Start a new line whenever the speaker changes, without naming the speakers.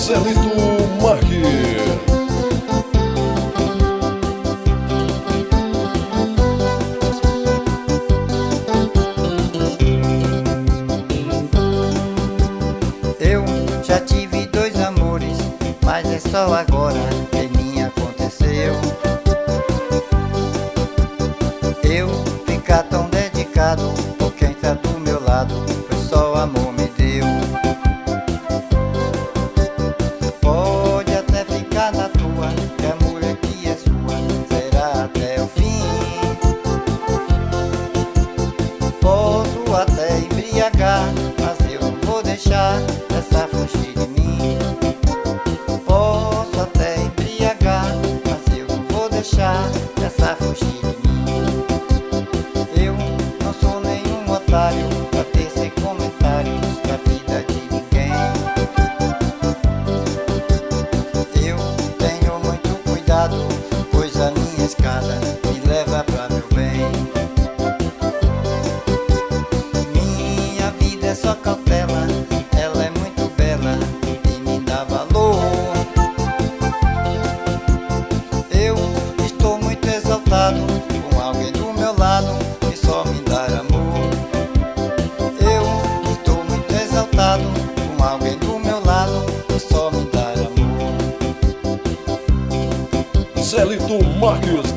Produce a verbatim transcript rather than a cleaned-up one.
Celito Marques.
Eu já tive dois amores, mas é só agora que me aconteceu. Eu ficar tão dedicado por quem tá do meu lado, pois só o amor me deu. Pode até ficar na tua, que a mulher que é sua será até o fim. Posso até embriagar, mas eu não vou deixar essa fugir de mim. Posso até embriagar, mas eu não vou deixar essa fugir de mim. Eu não sou nenhum otário pra tecer comentários da vida de ninguém. Eu tenho muito cuidado, pois a minha escada me leva pra meu bem. Minha vida é só cautela, ela é muito bela e me dá valor. Eu estou muito exaltado com alguém do meu lado que só me dá amor. Eu estou muito exaltado com alguém do meu lado que só me dá amor.
Celito Marques